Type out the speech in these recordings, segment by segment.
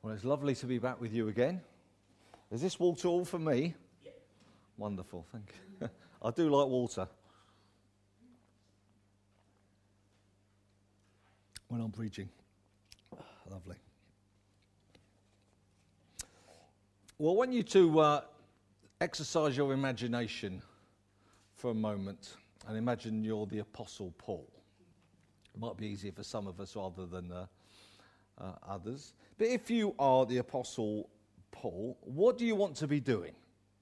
Well, it's lovely to be back with you again. Is this water all for me? Yeah. Wonderful, thank you. I do like water when I'm preaching. Lovely. Well, I want you to exercise your imagination for a moment and imagine you're the Apostle Paul. It might be easier for some of us rather than others. But if you are the Apostle Paul, what do you want to be doing?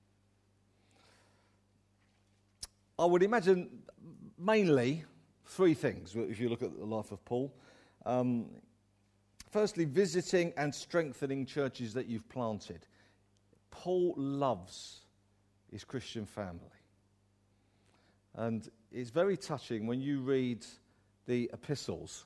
I would imagine mainly three things if you look at the life of Paul. Firstly, visiting and strengthening churches that you've planted. Paul loves his Christian family. And it's very touching when you read the epistles.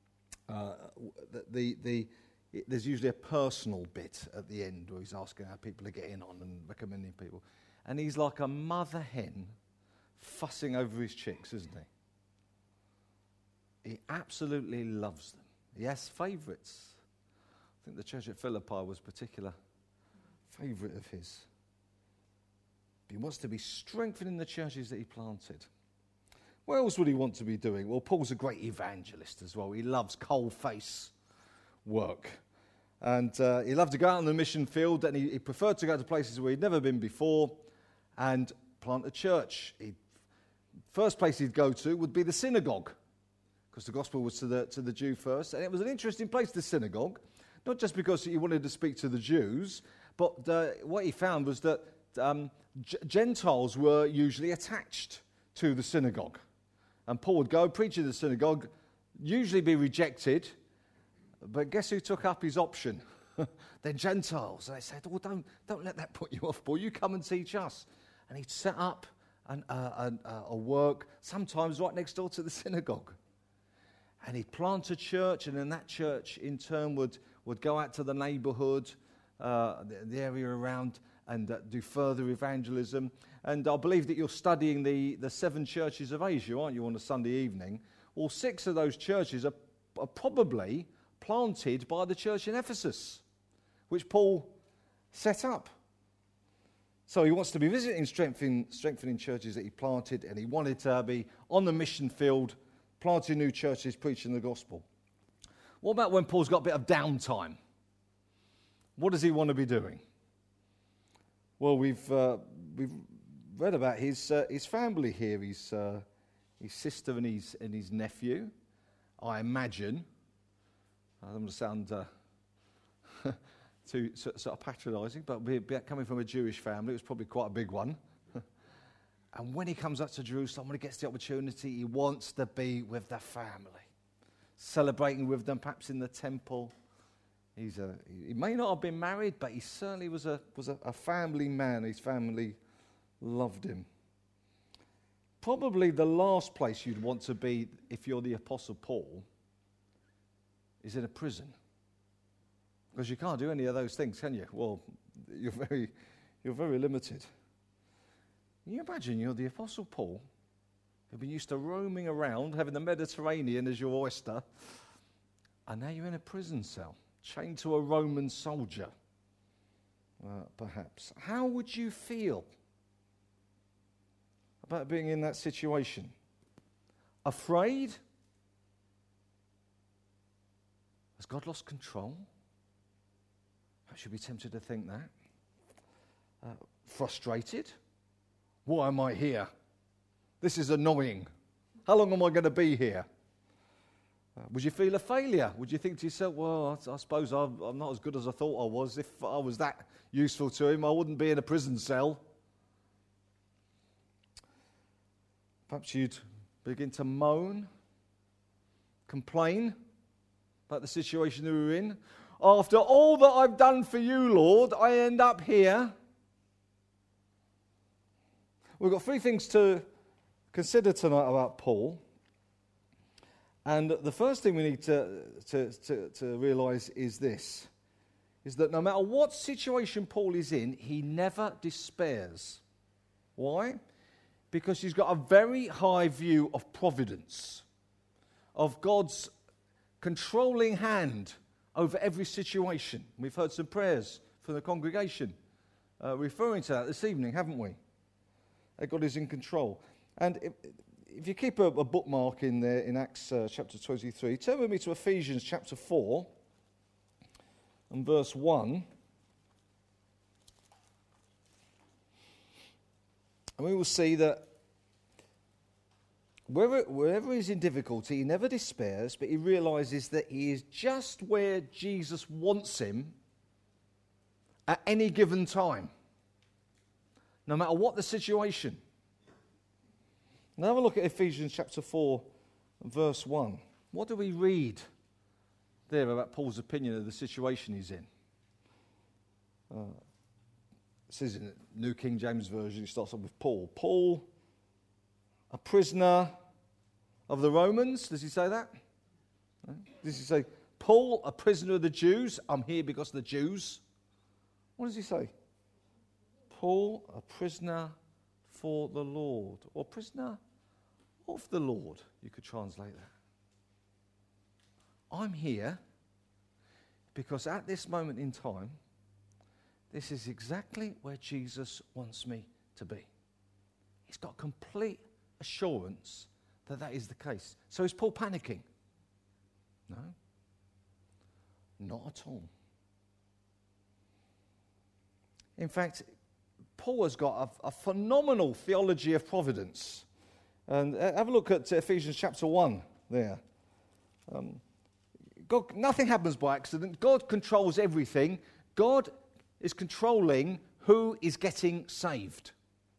There's usually a personal bit at the end where he's asking how people are getting on and recommending people. And he's like a mother hen fussing over his chicks, isn't he? He absolutely loves them. He has favourites. I think the church at Philippi was a particular favourite of his. He wants to be strengthening the churches that he planted. What else would he want to be doing? Well, Paul's a great evangelist as well. He loves coal-face work. And he loved to go out on the mission field, and he preferred to go to places where he'd never been before and plant a church. First place he'd go to would be the synagogue, because the gospel was to the Jew first. And it was an interesting place, the synagogue, not just because he wanted to speak to the Jews, but what he found was that Gentiles were usually attached to the synagogue. And Paul would go preach in the synagogue, usually be rejected, but guess who took up his option? They're Gentiles. And they said, "Oh, don't let that put you off, Paul. You come and teach us." And he'd set up a work, sometimes right next door to the synagogue. And he'd plant a church, and then that church in turn would go out to the neighbourhood, the area around, and do further evangelism. And I believe that you're studying the 7 churches of Asia, aren't you, on a Sunday evening? Well, 6 of those churches are probably planted by the church in Ephesus, which Paul set up. So he wants to be visiting, strengthening churches that he planted, and he wanted to be on the mission field, planting new churches, preaching the gospel. What about when Paul's got a bit of downtime? What does he want to be doing? Well, we've read about his family here. His sister and his nephew. I imagine. I don't want to sound too sort of patronising, but coming from a Jewish family, it was probably quite a big one. And when he comes up to Jerusalem, when he gets the opportunity, he wants to be with the family, celebrating with them, perhaps in the temple. He may not have been married, but he certainly was a family man. His family loved him. Probably the last place you'd want to be if you're the Apostle Paul is in a prison, because you can't do any of those things, can you? Well, you're very limited. Can you imagine you're the Apostle Paul, who've been used to roaming around, having the Mediterranean as your oyster, and now you're in a prison cell, chained to a Roman soldier, perhaps. How would you feel about being in that situation? Afraid? Has God lost control? I should be tempted to think that. Frustrated? Why am I here? This is annoying. How long am I going to be here? Would you feel a failure? Would you think to yourself, well, I suppose I'm not as good as I thought I was. If I was that useful to him, I wouldn't be in a prison cell. Perhaps you'd begin to moan, complain about the situation that we're in. After all that I've done for you, Lord, I end up here. We've got 3 things to consider tonight about Paul. And the first thing we need to realise is this, is that no matter what situation Paul is in, he never despairs. Why? Because he's got a very high view of providence, of God's controlling hand over every situation. We've heard some prayers from the congregation referring to that this evening, haven't we? That God is in control. And if you keep a bookmark in there in Acts chapter 23, turn with me to Ephesians chapter 4 and verse 1. And we will see that wherever he's in difficulty, he never despairs, but he realizes that he is just where Jesus wants him at any given time, no matter what the situation. Now have a look at Ephesians chapter 4 and verse 1. What do we read there about Paul's opinion of the situation he's in? It says in the New King James Version, it starts off with Paul. Paul, a prisoner of the Romans. Does he say that? Does he say, Paul, a prisoner of the Jews? I'm here because of the Jews. What does he say? Paul, a prisoner for the Lord. Or prisoner of the Lord, you could translate that. I'm here because at this moment in time, this is exactly where Jesus wants me to be. He's got complete assurance that that is the case. So is Paul panicking? No, not at all. In fact, Paul has got a phenomenal theology of providence. And have a look at Ephesians chapter 1 there. God, nothing happens by accident. God controls everything. God is controlling who is getting saved.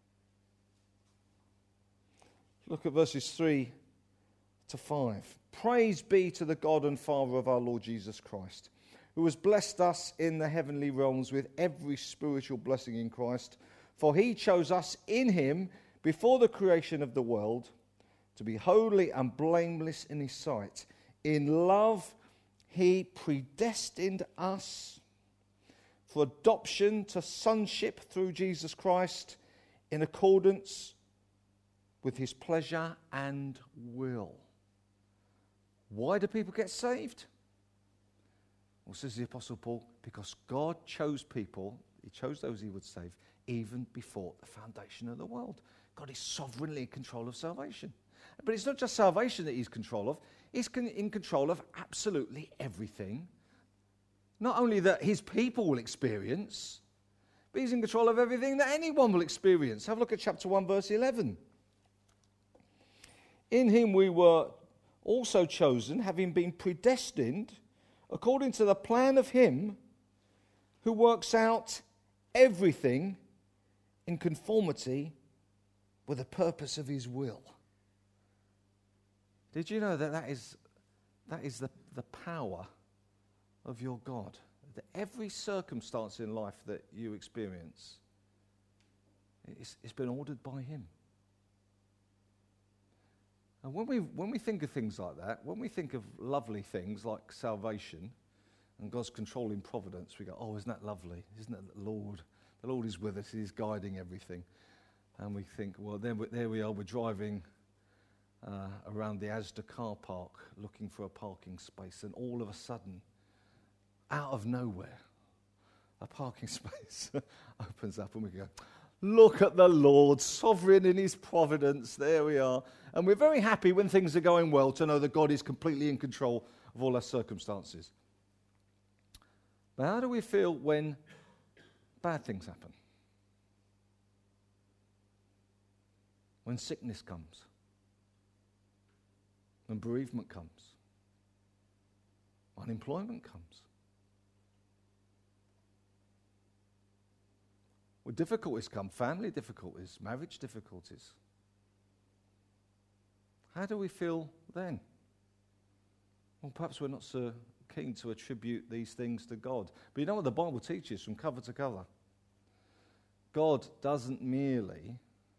Look at verses 3 to 5. Praise be to the God and Father of our Lord Jesus Christ, who has blessed us in the heavenly realms with every spiritual blessing in Christ. For he chose us in him before the creation of the world to be holy and blameless in his sight. In love he predestined us for adoption to sonship through Jesus Christ in accordance with his pleasure and will. Why do people get saved? Well, says the Apostle Paul, because God chose people, he chose those he would save, even before the foundation of the world. God is sovereignly in control of salvation. But it's not just salvation that he's in control of, he's in control of absolutely everything. Not only that his people will experience, but he's in control of everything that anyone will experience. Have a look at chapter 1, verse 11. In him we were also chosen, having been predestined, according to the plan of him who works out everything in conformity with the purpose of his will. Did you know that is the power of your God? That every circumstance in life that you experience, it's been ordered by him. And when we think of things like that, when we think of lovely things like salvation and God's controlling providence, we go, oh, isn't that lovely? Isn't that the Lord? The Lord is with us. He's guiding everything. And we think, well, there we are. We're driving around the Asda car park looking for a parking space. And all of a sudden, out of nowhere, a parking space opens up and we go, look at the Lord, sovereign in his providence. There we are. And we're very happy when things are going well to know that God is completely in control of all our circumstances. But how do we feel when bad things happen? When sickness comes? When bereavement comes? Unemployment comes? When difficulties come, family difficulties, marriage difficulties. How do we feel then? Well, perhaps we're not so keen to attribute these things to God. But you know what the Bible teaches from cover to cover? God doesn't merely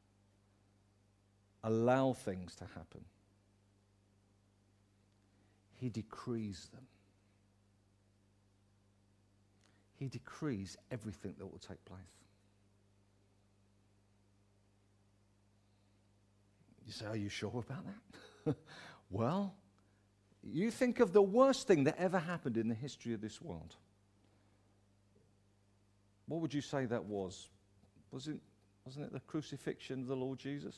allow things to happen. He decrees them. He decrees everything that will take place. You say, are you sure about that? Well, you think of the worst thing that ever happened in the history of this world. What would you say that was? Wasn't it the crucifixion of the Lord Jesus?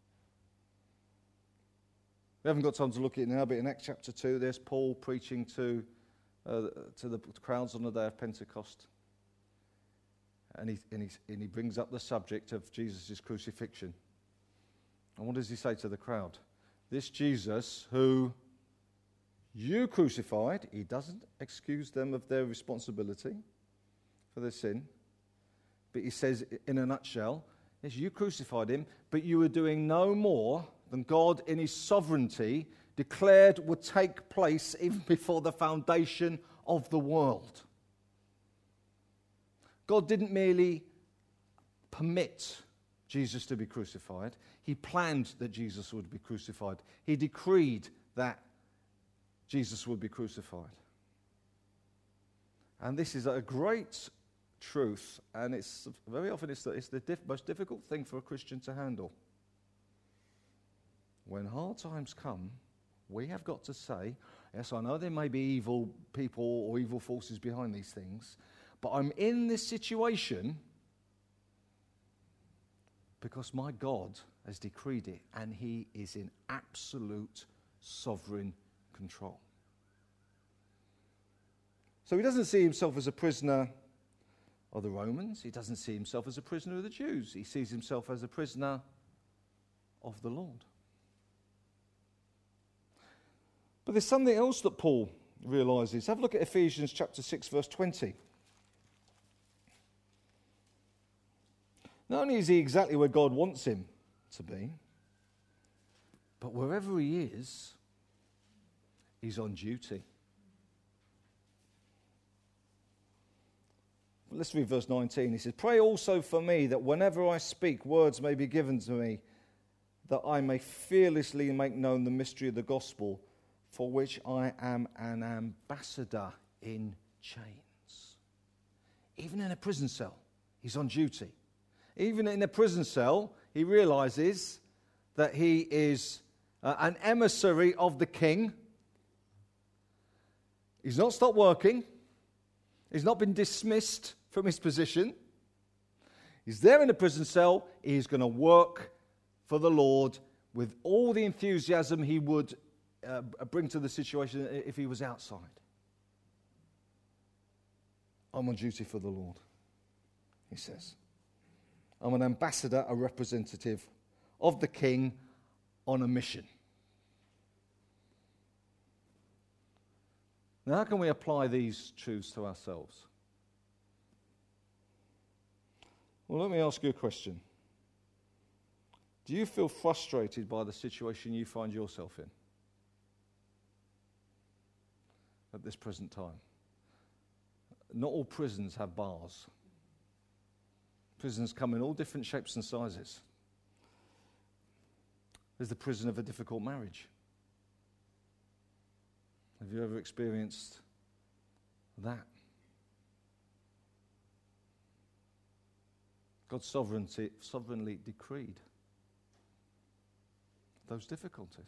We haven't got time to look at it now, but in Acts chapter 2, there's Paul preaching to the crowds on the day of Pentecost. And he brings up the subject of Jesus' crucifixion. And what does he say to the crowd? This Jesus who you crucified, he doesn't excuse them of their responsibility for their sin. But he says, in a nutshell, yes, you crucified him, but you were doing no more than God in his sovereignty declared would take place even before the foundation of the world. God didn't merely permit Jesus to be crucified. He planned that Jesus would be crucified. He decreed that Jesus would be crucified. And this is a great truth, and it's very often it's the most difficult thing for a Christian to handle. When hard times come, we have got to say, yes, I know there may be evil people or evil forces behind these things, but I'm in this situation because my God has decreed it, and he is in absolute sovereign control. So he doesn't see himself as a prisoner of the Romans. He doesn't see himself as a prisoner of the Jews. He sees himself as a prisoner of the Lord. But there's something else that Paul realizes. Have a look at Ephesians chapter 6, verse 20. Not only is he exactly where God wants him to be, but wherever he is, he's on duty. Let's read verse 19. He says, "Pray also for me that whenever I speak, words may be given to me, that I may fearlessly make known the mystery of the gospel, for which I am an ambassador in chains." Even in a prison cell, he's on duty. Even in a prison cell, he realizes that he is an emissary of the king. He's not stopped working. He's not been dismissed from his position. He's there in a prison cell. He's going to work for the Lord with all the enthusiasm he would bring to the situation if he was outside. I'm on duty for the Lord, he says. I'm an ambassador, a representative of the king on a mission. Now, how can we apply these truths to ourselves? Well, let me ask you a question. Do you feel frustrated by the situation you find yourself in at this present time? Not all prisons have bars. Prisons come in all different shapes and sizes. There's the prison of a difficult marriage. Have you ever experienced that? God sovereignly decreed those difficulties.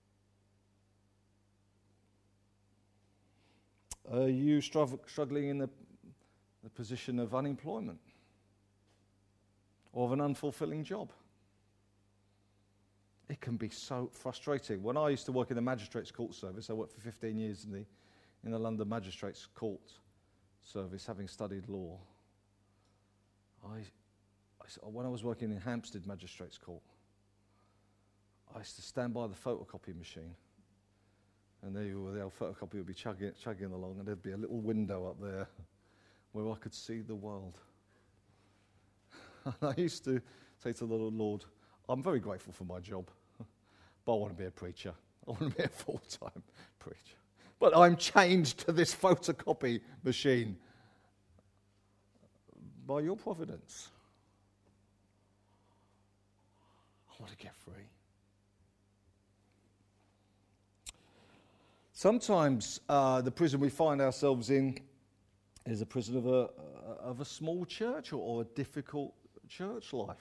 Are you struggling in the position of unemployment or of an unfulfilling job? It can be so frustrating. When I used to work in the Magistrates Court Service, I worked for 15 years in the London Magistrates Court Service, having studied law. When I was working in Hampstead Magistrates Court, I used to stand by the photocopy machine, and the old photocopy would be chugging along, and there'd be a little window up there where I could see the world. And I used to say to the Lord, I'm very grateful for my job, but I want to be a preacher. I want to be a full-time preacher. But I'm chained to this photocopy machine by your providence. I want to get free. Sometimes the prison we find ourselves in is a prison of a small church or a difficult church life.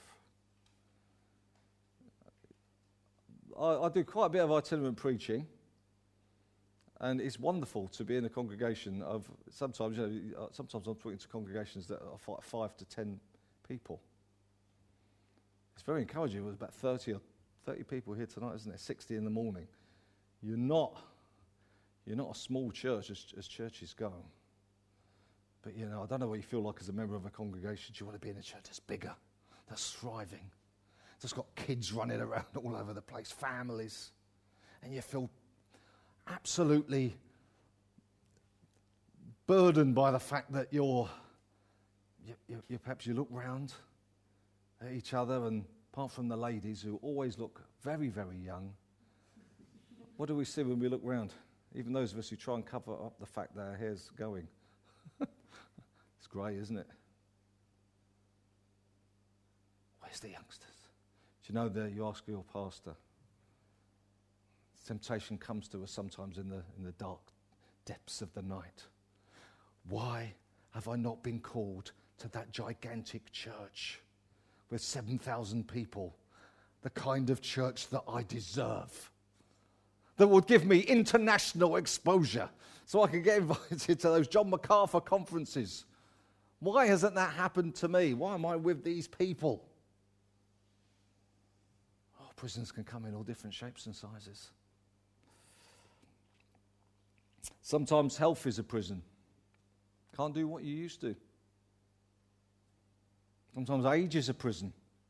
I do quite a bit of itinerant preaching, And it's wonderful to be in a congregation of, sometimes I'm talking to congregations that are 5 to 10 people. It's very encouraging. There's about 30 people here tonight, isn't there? 60 in the morning. You're not a small church as churches go. But, I don't know what you feel like as a member of a congregation. Do you want to be in a church that's bigger, that's thriving, that's got kids running around all over the place, families, and you feel absolutely burdened by the fact that you perhaps you look round at each other, and apart from the ladies who always look very, very young, what do we see when we look round? Even those of us who try and cover up the fact that our hair's going. It's grey, isn't it? Where's the youngsters? Do you know that you ask your pastor? Temptation comes to us sometimes in the dark depths of the night. Why have I not been called to that gigantic church with 7,000 people, the kind of church that I deserve, that would give me international exposure so I can get invited to those John MacArthur conferences? Why hasn't that happened to me? Why am I with these people? Oh, prisons can come in all different shapes and sizes. Sometimes health is a prison. Can't do what you used to. Sometimes age is a prison.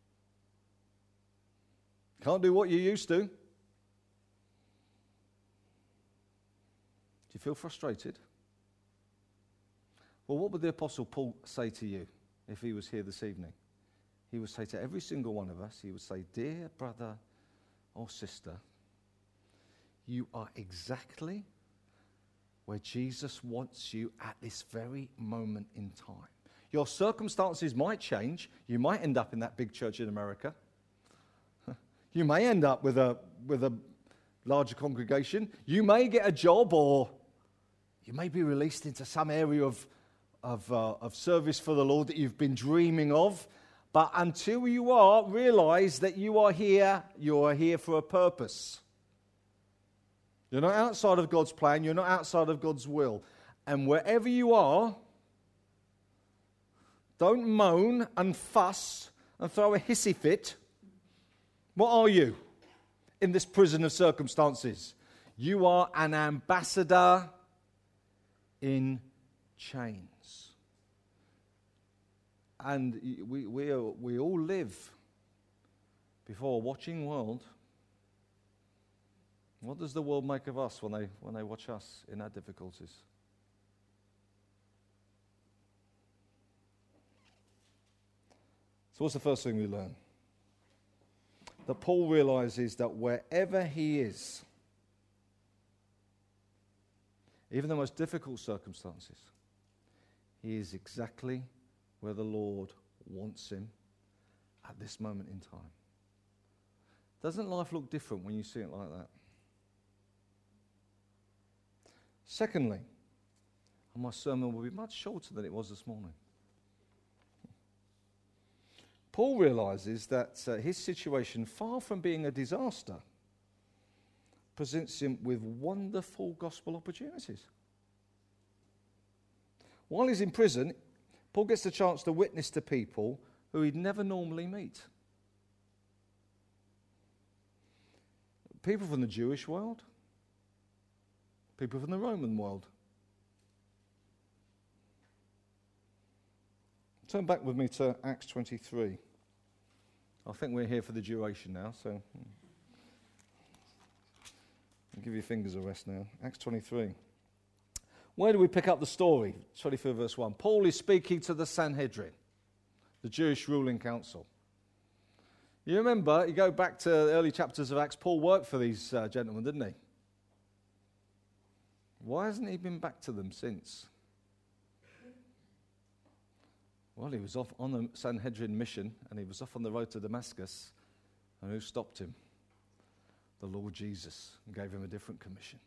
Can't do what you used to. Do you feel frustrated? Well, what would the Apostle Paul say to you if he was here this evening? He would say to every single one of us, he would say, dear brother or sister, you are exactly where Jesus wants you at this very moment in time. Your circumstances might change. You might end up in that big church in America. You may end up with a larger congregation. You may get a job, or you may be released into some area of service for the Lord that you've been dreaming of. But until you realize that you are here for a purpose. You're not outside of God's plan. You're not outside of God's will. And wherever you are, don't moan and fuss and throw a hissy fit. What are you in this prison of circumstances? You are an ambassador in chains. And we all live before a watching world. What does the world make of us when they watch us in our difficulties? So what's the first thing we learn? That Paul realizes that wherever he is, even the most difficult circumstances, he is exactly where the Lord wants him at this moment in time. Doesn't life look different when you see it like that? Secondly, and my sermon will be much shorter than it was this morning, Paul realizes that his situation, far from being a disaster, presents him with wonderful gospel opportunities. While he's in prison, Paul gets the chance to witness to people who he'd never normally meet. People from the Jewish world, people from the Roman world. Turn back with me to Acts 23. I think we're here for the duration now, so I'll give your fingers a rest now. Acts 23. Where do we pick up the story? 24 verse 1. Paul is speaking to the Sanhedrin, the Jewish ruling council. You remember, you go back to the early chapters of Acts, Paul worked for these gentlemen, didn't he? Why hasn't he been back to them since? Well, he was off on the Sanhedrin mission, and he was off on the road to Damascus. And who stopped him? The Lord Jesus, and gave him a different commission.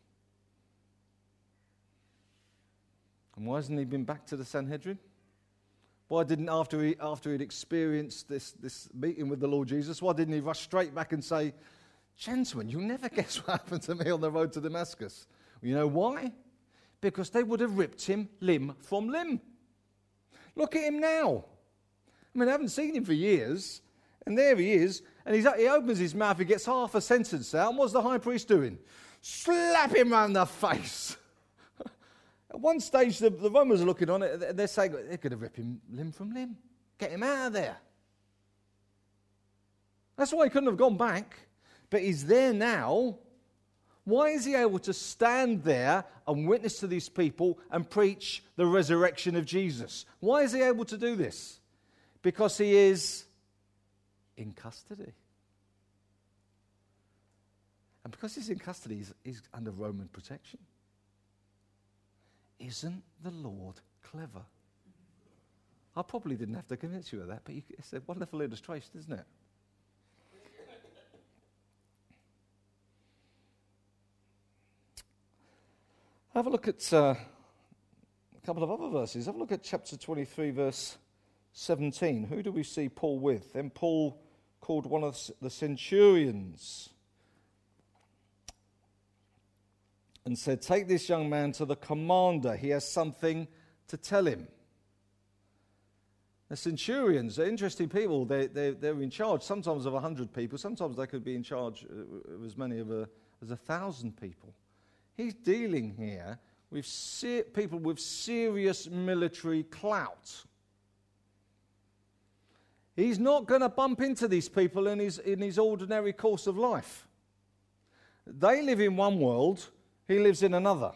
And why hasn't he been back to the Sanhedrin? Why didn't, after he'd experienced this meeting with the Lord Jesus, why didn't he rush straight back and say, gentlemen, you'll never guess what happened to me on the road to Damascus? You know why? Because they would have ripped him limb from limb. Look at him now. I mean, I haven't seen him for years, and there he is, and he opens his mouth, he gets half a sentence out, and what's the high priest doing? Slap him round the face. At one stage, the Romans are looking on it, they're saying, they're going to rip him limb from limb. Get him out of there. That's why he couldn't have gone back, but he's there now. Why is he able to stand there and witness to these people and preach the resurrection of Jesus? Why is he able to do this? Because he is in custody. And because he's in custody, he's under Roman protection. Isn't the Lord clever? I probably didn't have to convince you of that, but it's a wonderful illustration, isn't it? Have a look at a couple of other verses. Have a look at chapter 23, verse 17. Who do we see Paul with? Then Paul called one of the centurions and said, "Take this young man to the commander. He has something to tell him." The centurions are interesting people. They're in charge sometimes of 100 people. Sometimes they could be in charge of as many as 1,000 people. He's dealing here with people with serious military clout. He's not going to bump into these people in his ordinary course of life. They live in one world, he lives in another.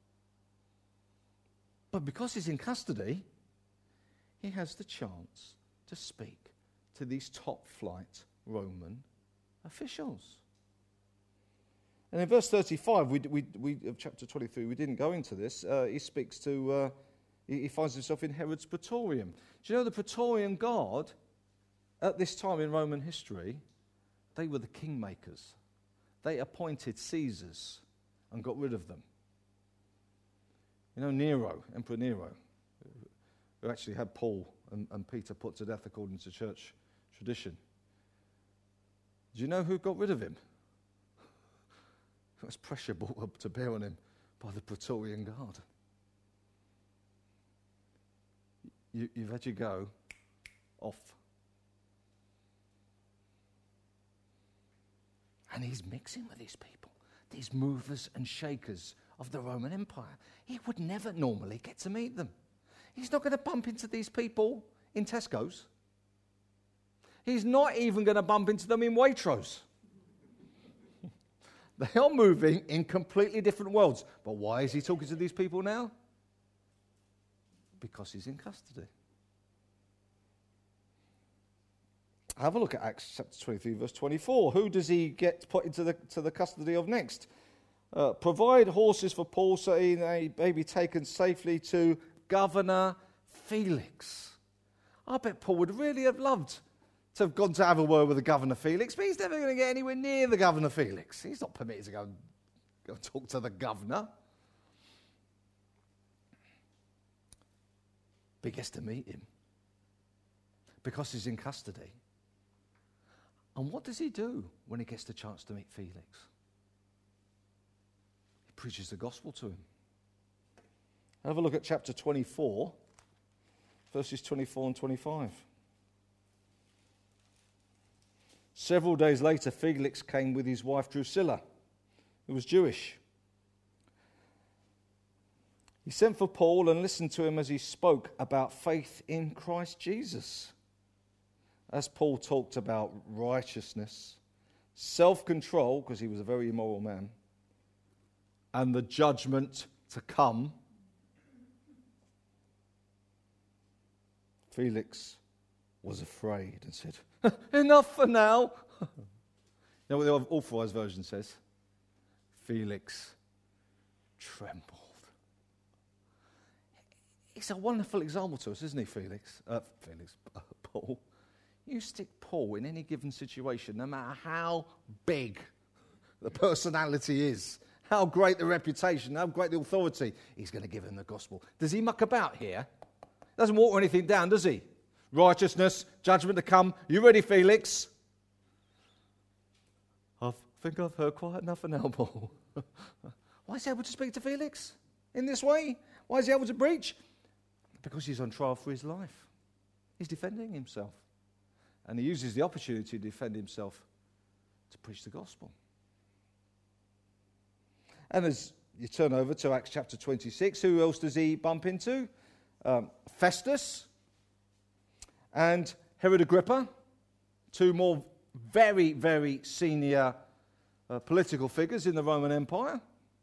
But because he's in custody, he has the chance to speak to these top-flight Roman officials. And in verse 35 of chapter 23, we didn't go into this. He speaks to, he finds himself in Herod's Praetorium. Do you know the Praetorian Guard, at this time in Roman history, they were the kingmakers. They appointed Caesars and got rid of them. You know Nero, Emperor Nero, who actually had Paul and Peter put to death according to church tradition. Do you know who got rid of him? There was pressure brought up to bear on him by the Praetorian Guard. You've had your go off. And he's mixing with these people, these movers and shakers of the Roman Empire. He would never normally get to meet them. He's not going to bump into these people in Tesco's. He's not even going to bump into them in Waitrose. They are moving in completely different worlds. But why is he talking to these people now? Because he's in custody. Have a look at Acts chapter 23, verse 24. Who does he get put into the custody of next? Provide horses for Paul so he may be taken safely to Governor Felix. I bet Paul would really have loved to have gone to have a word with the Governor Felix, but he's never going to get anywhere near the Governor Felix. He's not permitted to go and talk to the governor. But he gets to meet him because he's in custody. And what does he do when he gets the chance to meet Felix? He preaches the gospel to him. Have a look at chapter 24, verses 24 and 25. Several days later, Felix came with his wife Drusilla, who was Jewish. He sent for Paul and listened to him as he spoke about faith in Christ Jesus. As Paul talked about righteousness, self-control, because he was a very immoral man, and the judgment to come, Felix was afraid and said, "Enough for now." You know what the Authorized Version says? Felix trembled. It's a wonderful example to us, isn't he, Paul? You stick Paul in any given situation, no matter how big the personality is, how great the reputation, how great the authority, he's going to give him the gospel. Does he muck about here? Doesn't water anything down, does he? Righteousness, judgment to come. You ready, Felix? I think I've heard quite enough for now, Paul. Why is he able to speak to Felix in this way? Why is he able to preach? Because he's on trial for his life. He's defending himself. And he uses the opportunity to defend himself to preach the gospel. And as you turn over to Acts chapter 26, who else does he bump into? Festus and Herod Agrippa, two more very, very senior political figures in the Roman Empire.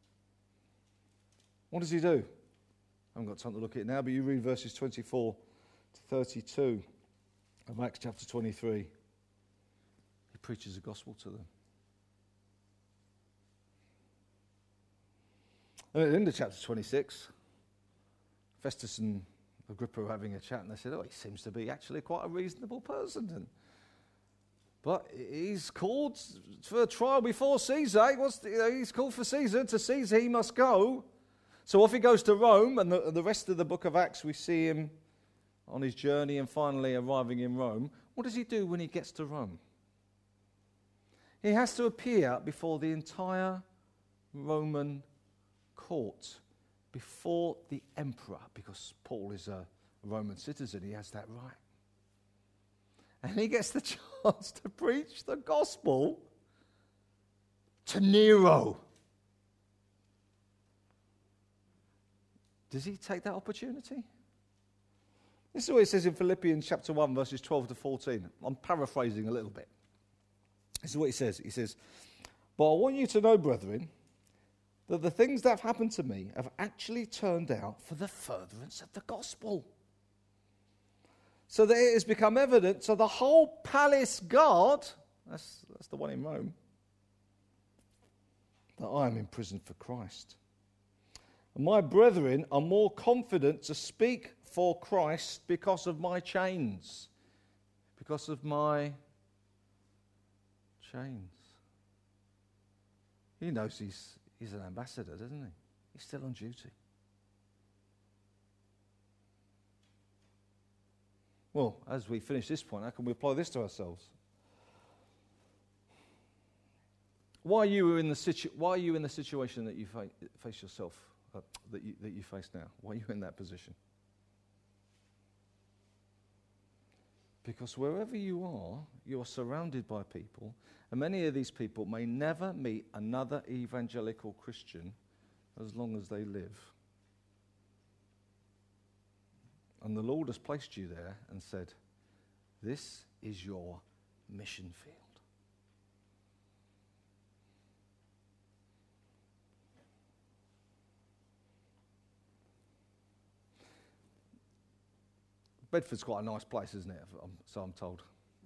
What does he do? I haven't got time to look at it now, but you read verses 24 to 32 of Acts chapter 23. He preaches the gospel to them. And at the end of chapter 26, Festus and Agrippa were having a chat, and they said, he seems to be actually quite a reasonable person. But he's called for a trial before Caesar. He's called for Caesar. To Caesar he must go. So off he goes to Rome, and the rest of the book of Acts, we see him on his journey and finally arriving in Rome. What does he do when he gets to Rome? He has to appear before the entire Roman court, before the emperor, because Paul is a Roman citizen. He has that right. And he gets the chance to preach the gospel to Nero. Does he take that opportunity? This is what it says in Philippians chapter 1, verses 12 to 14. I'm paraphrasing a little bit. This is what he says. He says, "But I want you to know, brethren, that the things that have happened to me have actually turned out for the furtherance of the gospel. So that it has become evident to the whole palace guard," that's the one in Rome, "that I am in prison for Christ. And my brethren are more confident to speak for Christ because of my chains." Because of my chains. He knows he's an ambassador, doesn't he? He's still on duty. Well, as we finish this point, how can we apply this to ourselves? Why are you in the situation that you face yourself, that you face now? Why are you in that position? Because wherever you are surrounded by people, and many of these people may never meet another evangelical Christian as long as they live. And the Lord has placed you there and said, this is your mission field. Bedford's quite a nice place, isn't it? So I'm told.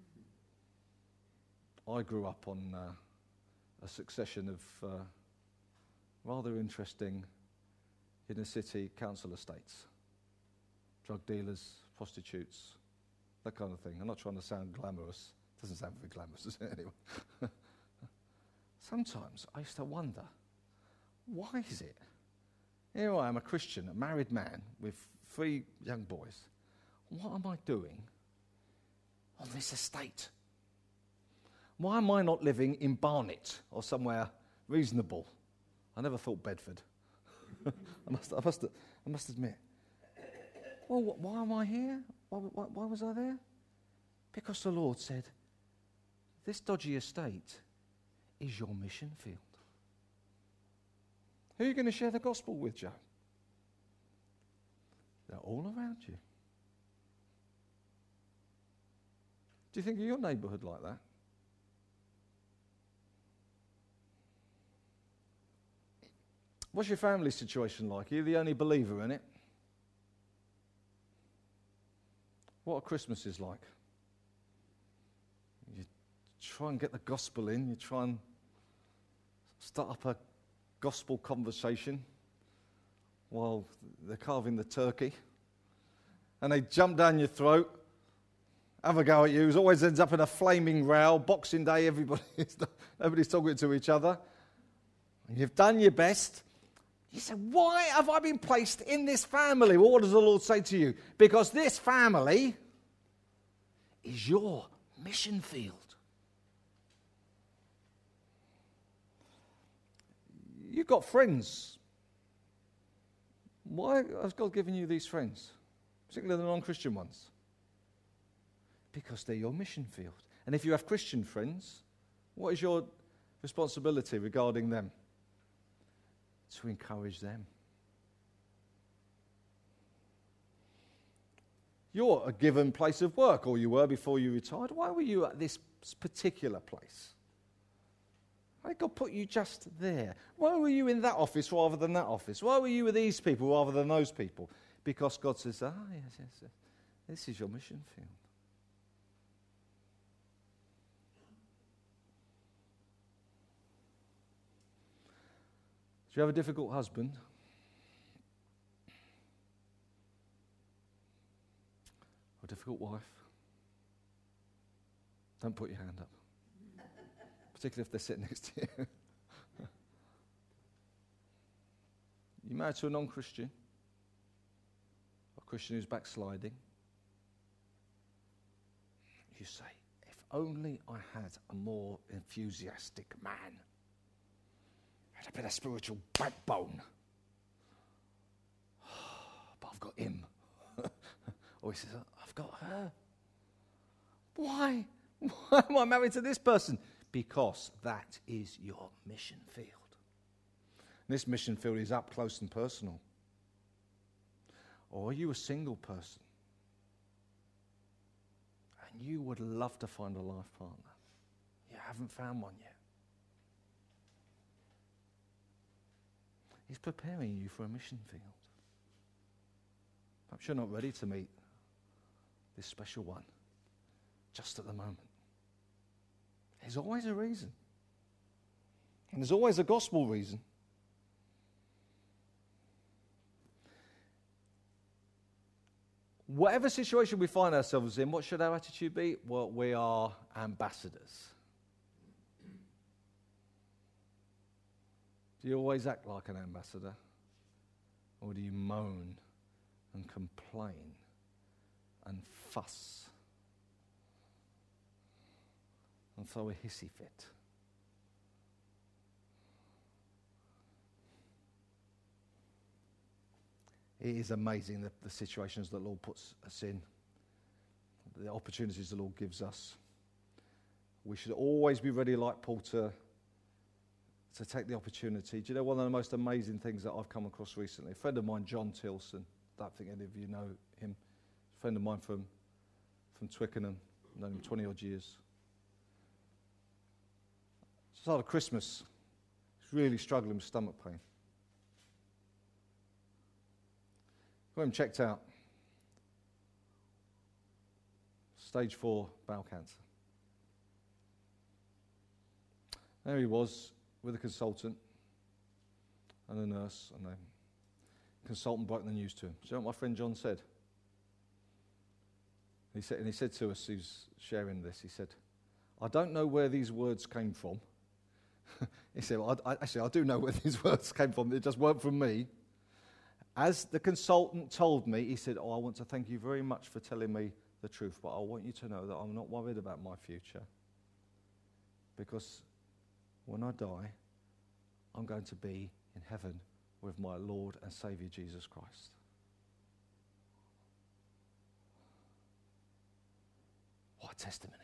I grew up on a succession of rather interesting inner city council estates. Drug dealers, prostitutes, that kind of thing. I'm not trying to sound glamorous. It doesn't sound very glamorous, does it, anyway? Sometimes I used to wonder, why is it? Here I am, a Christian, a married man with 3 young boys. What am I doing on this estate? Why am I not living in Barnet or somewhere reasonable? I never thought Bedford. I must admit. Well, why am I here? Why was I there? Because the Lord said, this dodgy estate is your mission field. Who are you going to share the gospel with, Joe? They're all around you. Do you think of your neighbourhood like that? What's your family situation like? Are you the only believer in it? What are Christmases like? You try and get the gospel in. You try and start up a gospel conversation while they're carving the turkey. And they jump down your throat, have a go at you. It always ends up in a flaming row. Boxing Day, everybody's talking to each other. And you've done your best. You say, why have I been placed in this family? Well, what does the Lord say to you? Because this family is your mission field. You've got friends. Why has God given you these friends, particularly the non-Christian ones? Because they're your mission field. And if you have Christian friends, what is your responsibility regarding them? To encourage them. You're a given place of work, or you were before you retired. Why were you at this particular place? Why did God put you just there? Why were you in that office rather than that office? Why were you with these people rather than those people? Because God says, yes, this is your mission field. Do you have a difficult husband? Or a difficult wife? Don't put your hand up. Particularly if they're sitting next to you. You married to a non-Christian? A Christian who's backsliding? You say, if only I had a more enthusiastic man. A bit of spiritual backbone. But I've got him. Or he says, I've got her. Why? Why am I married to this person? Because that is your mission field. And this mission field is up close and personal. Or are you a single person? And you would love to find a life partner. You haven't found one yet. He's preparing you for a mission field. Perhaps you're not ready to meet this special one just at the moment. There's always a reason. And there's always a gospel reason. Whatever situation we find ourselves in, what should our attitude be? Well, we are ambassadors. Do you always act like an ambassador? Or do you moan and complain and fuss and throw a hissy fit? It is amazing the situations that the Lord puts us in, the opportunities the Lord gives us. We should always be ready, like Paul, to take the opportunity. Do you know one of the most amazing things that I've come across recently? A friend of mine, John Tilson, I don't think any of you know him. A friend of mine from Twickenham, known him 20 odd years. Just after Christmas, he's really struggling with stomach pain. Got him checked out. Stage 4 bowel cancer. There he was with a consultant and a nurse, and the consultant broke the news to him. Do you know what my friend John said? He said to us, who's sharing this, he said, I don't know where these words came from. He said, well, I do know where these words came from. They just weren't from me. As the consultant told me, he said, I want to thank you very much for telling me the truth, but I want you to know that I'm not worried about my future. Because when I die, I'm going to be in heaven with my Lord and Saviour Jesus Christ. What a testimony.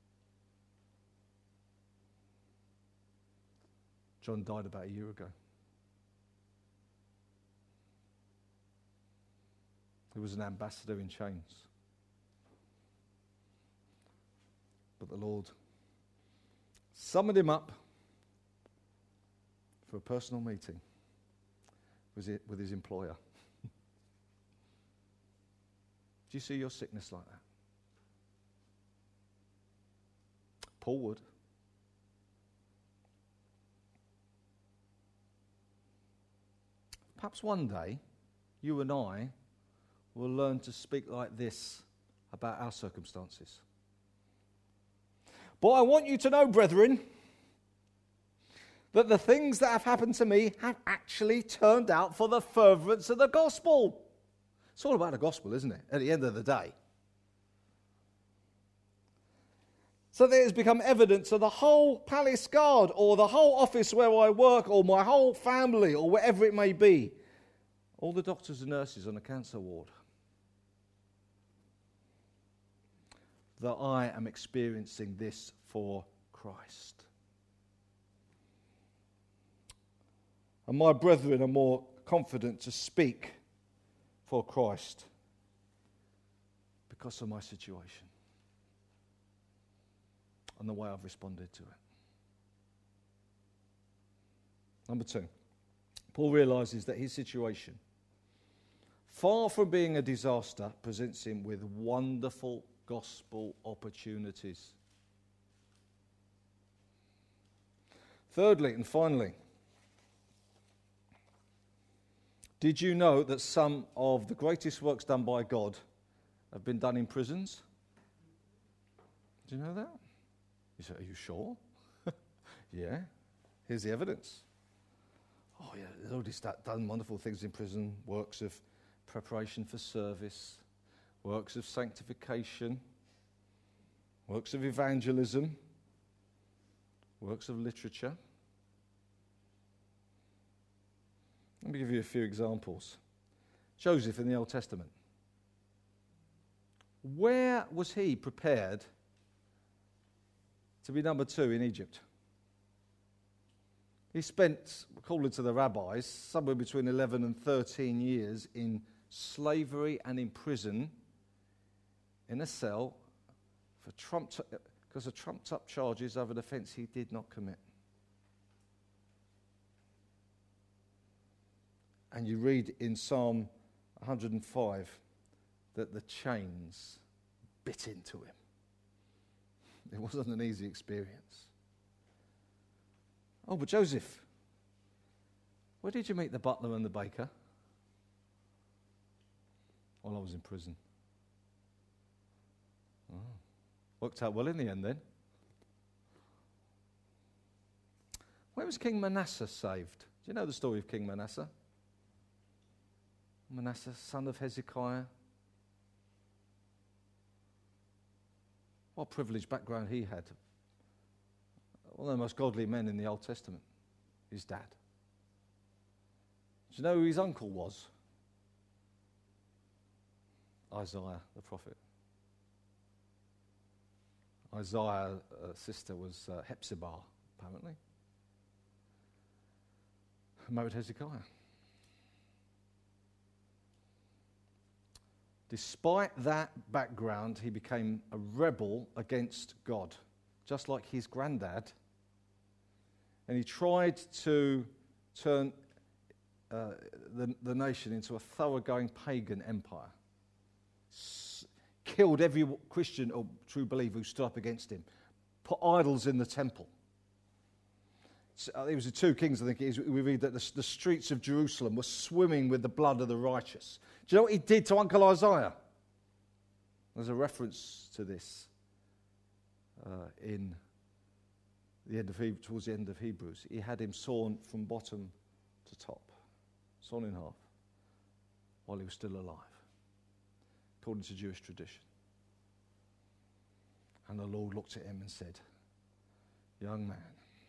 John died about a year ago. He was an ambassador in chains. But the Lord summoned him up for a personal meeting with his employer. Do you see your sickness like that? Paul would. Perhaps one day, you and I will learn to speak like this about our circumstances. But I want you to know, brethren, that the things that have happened to me have actually turned out for the furtherance of the gospel. It's all about the gospel, isn't it? At the end of the day. So that it's become evident to the whole palace guard or the whole office where I work or my whole family or wherever it may be. All the doctors and nurses on a cancer ward. That I am experiencing this for Christ. And my brethren are more confident to speak for Christ because of my situation and the way I've responded to it. Number 2, Paul realizes that his situation, far from being a disaster, presents him with wonderful gospel opportunities. Thirdly and finally, did you know that some of the greatest works done by God have been done in prisons? Do you know that? You say, are you sure? Yeah. Here's the evidence. Oh yeah, there's already done wonderful things in prison. Works of preparation for service. Works of sanctification. Works of evangelism. Works of literature. Let me give you a few examples. Joseph in the Old Testament. Where was he prepared to be number 2 in Egypt? He spent, according to the rabbis, somewhere between 11 and 13 years in slavery and in prison in a cell because of trumped up charges of an offence he did not commit. And you read in Psalm 105 that the chains bit into him. It wasn't an easy experience. Oh, but Joseph, where did you meet the butler and the baker? While I was in prison. Oh. Worked out well in the end then. Where was King Manasseh saved? Do you know the story of King Manasseh? Manasseh, son of Hezekiah. What a privileged background he had. One of the most godly men in the Old Testament. His dad. Do you know who his uncle was? Isaiah, the prophet. Isaiah's sister was Hepzibah, apparently. Who married Hezekiah. Despite that background, he became a rebel against God, just like his granddad. And he tried to turn the nation into a thoroughgoing pagan empire. Killed every Christian or true believer who stood up against him. Put idols in the temple. It was the 2 Kings, I think it is. We read that the streets of Jerusalem were swimming with the blood of the righteous. Do you know what he did to Uncle Isaiah? There's a reference to this in the end of towards the end of Hebrews. He had him sawn from bottom to top, sawn in half, while he was still alive, according to Jewish tradition. And the Lord looked at him and said, "Young man,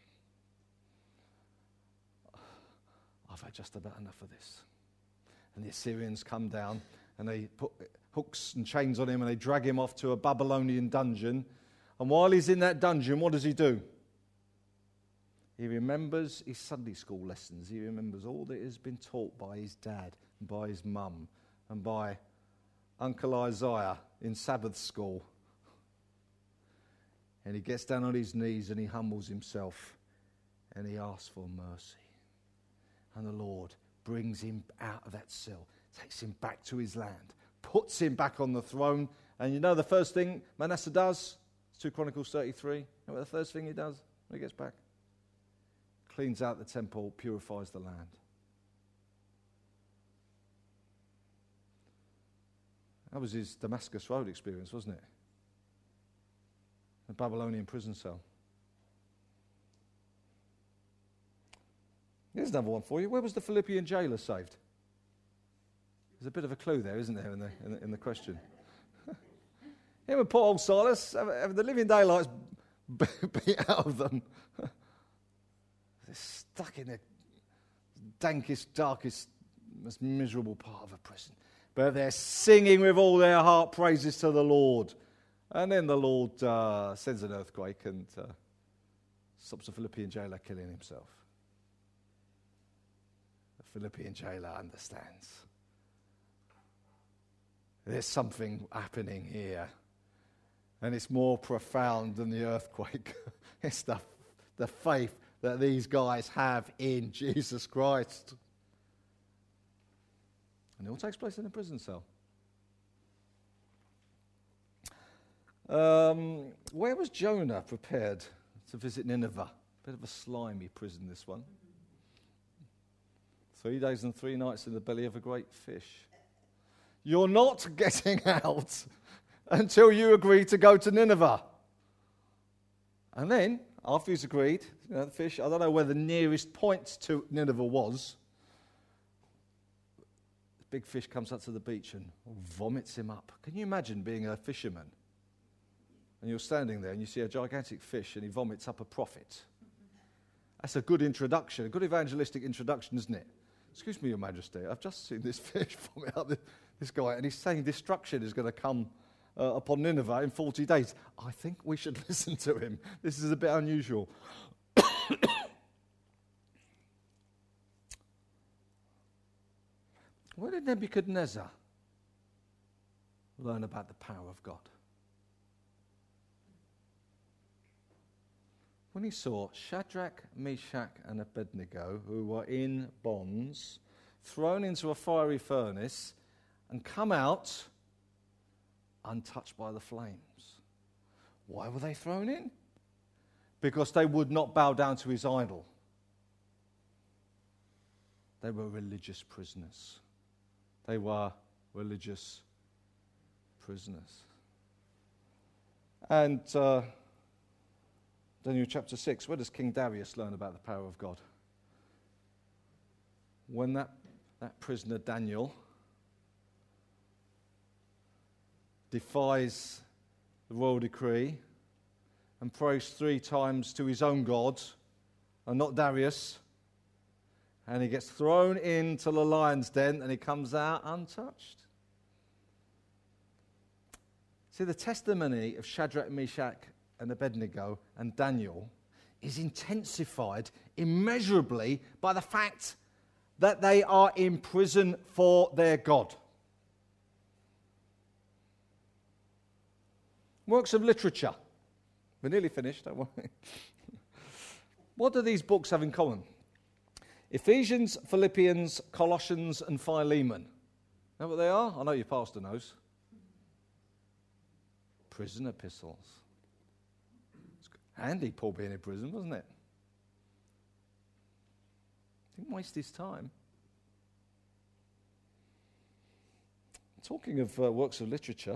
I've had just about enough of this." And the Assyrians come down and they put hooks and chains on him and they drag him off to a Babylonian dungeon. And while he's in that dungeon, what does he do? He remembers his Sunday school lessons. He remembers all that has been taught by his dad and by his mum and by Uncle Isaiah in Sabbath school. And he gets down on his knees and he humbles himself and he asks for mercy. And the Lord brings him out of that cell, takes him back to his land, puts him back on the throne. And you know the first thing Manasseh does? 2 Chronicles 33. You know what the first thing he does when he gets back? Cleans out the temple, purifies the land. That was his Damascus Road experience, wasn't it? The Babylonian prison cell. Here's another one for you. Where was the Philippian jailer saved? There's a bit of a clue there, isn't there, in the question? Him and poor old Silas, having the living daylights beat out of them. They're stuck in the dankest, darkest, most miserable part of a prison. But they're singing with all their heart praises to the Lord. And then the Lord sends an earthquake and stops the Philippian jailer killing himself. The Philippian jailer understands. There's something happening here. And it's more profound than the earthquake. It's the faith that these guys have in Jesus Christ. And it all takes place in a prison cell. Where was Jonah prepared to visit Nineveh? Bit of a slimy prison, this one. 3 days and 3 nights in the belly of a great fish. You're not getting out until you agree to go to Nineveh. And then, after he's agreed, the fish, I don't know where the nearest point to Nineveh was, the big fish comes up to the beach and vomits him up. Can you imagine being a fisherman? And you're standing there and you see a gigantic fish and he vomits up a prophet. That's a good introduction, a good evangelistic introduction, isn't it? Excuse me, Your Majesty, I've just seen this fish vomit up this guy, and he's saying destruction is going to come upon Nineveh in 40 days. I think we should listen to him. This is a bit unusual. Where did Nebuchadnezzar learn about the power of God? When he saw Shadrach, Meshach, and Abednego, who were in bonds, thrown into a fiery furnace and come out untouched by the flames. Why were they thrown in? Because they would not bow down to his idol. They were religious prisoners. They were religious prisoners. And Daniel chapter 6, where does King Darius learn about the power of God? When that prisoner Daniel defies the royal decree and prays 3 times to his own God, and not Darius, and he gets thrown into the lion's den and he comes out untouched. See, the testimony of Shadrach, Meshach, and Abednego and Daniel is intensified immeasurably by the fact that they are in prison for their God. Works of literature. We're nearly finished, don't worry. What do these books have in common? Ephesians, Philippians, Colossians, and Philemon. Know what they are? I know your pastor knows. Prison epistles. Handy Paul being in prison, wasn't it? Didn't waste his time. Talking of works of literature,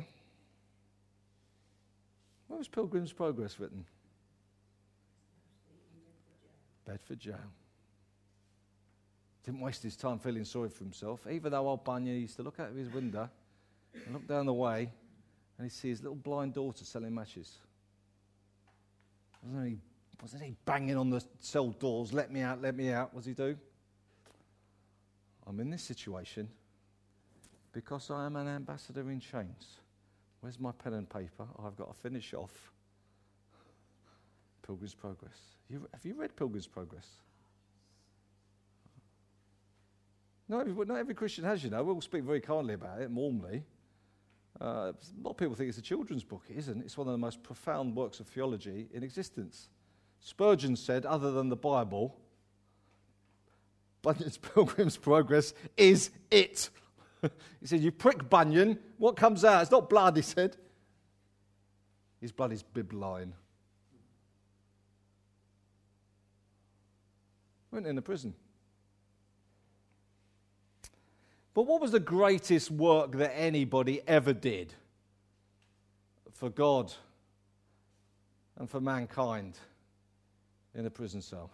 where was Pilgrim's Progress written? Bedford Jail. Didn't waste his time feeling sorry for himself, even though old Bunyan used to look out of his window and look down the way and he'd see his little blind daughter selling matches. Wasn't he banging on the cell doors, let me out, what does he do? I'm in this situation because I am an ambassador in chains. Where's my pen and paper? I've got to finish off Pilgrim's Progress. Have you read Pilgrim's Progress? No, not every Christian has, you know. We'll speak very kindly about it, warmly. A lot of people think it's a children's book. It isn't. It's one of the most profound works of theology in existence. Spurgeon said, other than the Bible, Bunyan's Pilgrim's Progress is it. He said, you prick Bunyan, what comes out? It's not blood, he said. His blood is bibline. Went in the prison. But what was the greatest work that anybody ever did for God and for mankind in a prison cell?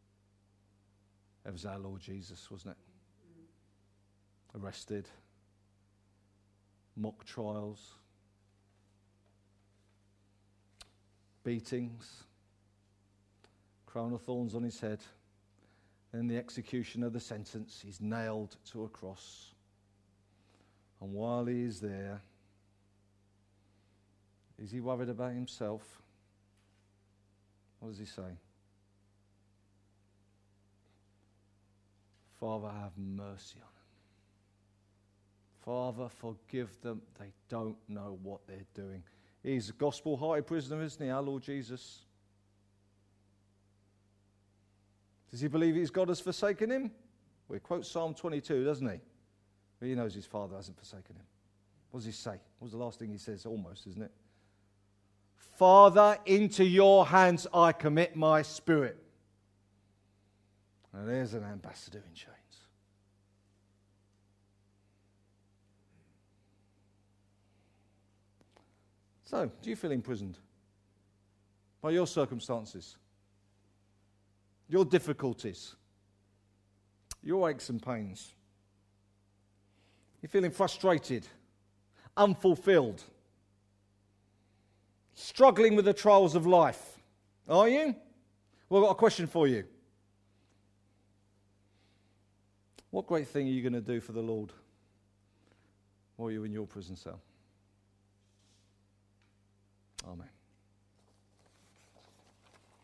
It was our Lord Jesus, wasn't it? Arrested, mock trials, beatings, crown of thorns on his head, and the execution of the sentence, he's nailed to a cross. And while he is there, is he worried about himself? What does he say? Father, have mercy on them. Father, forgive them. They don't know what they're doing. He's a gospel-hearted prisoner, isn't he, our Lord Jesus? Does he believe his God has forsaken him? Well, he quotes Psalm 22, doesn't he? But he knows his Father hasn't forsaken him. What does he say? What was the last thing he says? Almost, isn't it? Father, into your hands I commit my spirit. Now there's an ambassador in chains. So, do you feel imprisoned by your circumstances, your difficulties, your aches and pains? You're feeling frustrated, unfulfilled, struggling with the trials of life. Are you? Well, I've got a question for you. What great thing are you going to do for the Lord while you're in your prison cell? Amen.